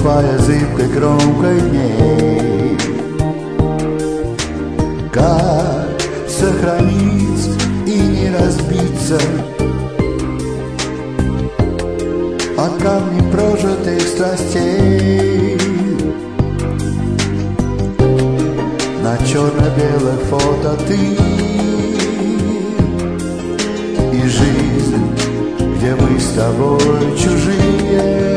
ступая зыбкой кромкой дней. Как сохранить и не разбиться от камней прожитых страстей? На черно-белых фото ты и жизнь, где мы с тобой чужие.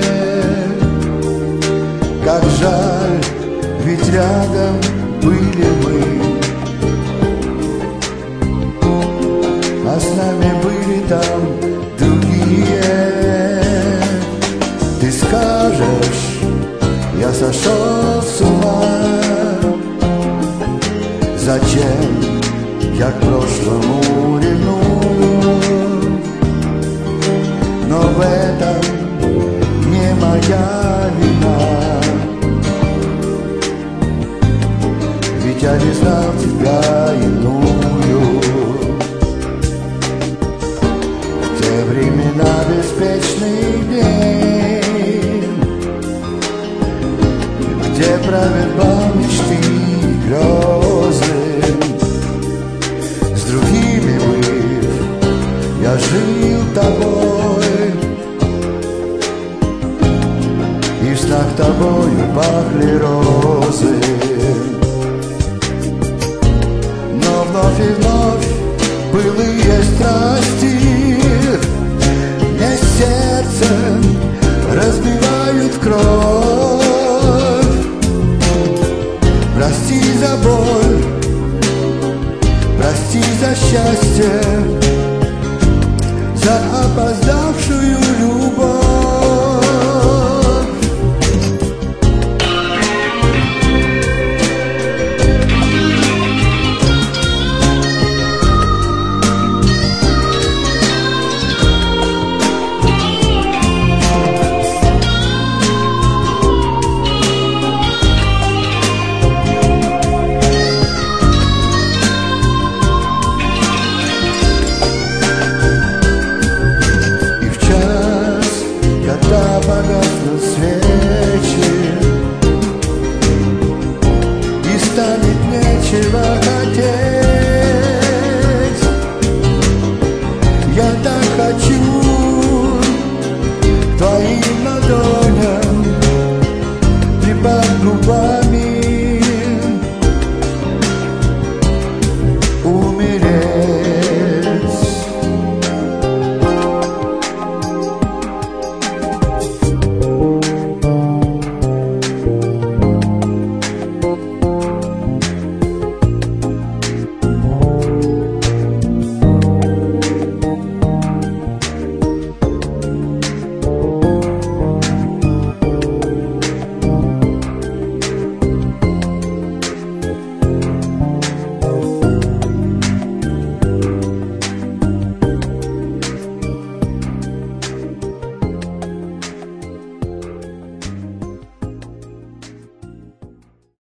Как жаль, ведь рядом были мы, а с нами были там другие. Ты скажешь, я сошел с ума, зачем я к прошлому ревную? Но в этом не моя вина, ведь я не знал тебя иную. В те времена беспечных дней, где правят бал мечты и грезы, с другими быв, я жил тобой, и в снах тобою пахли розы. Но вновь и вновь былые страсти мне сердце разбивают кровь. Прости за боль, прости за счастье, за опоздавшую любовь.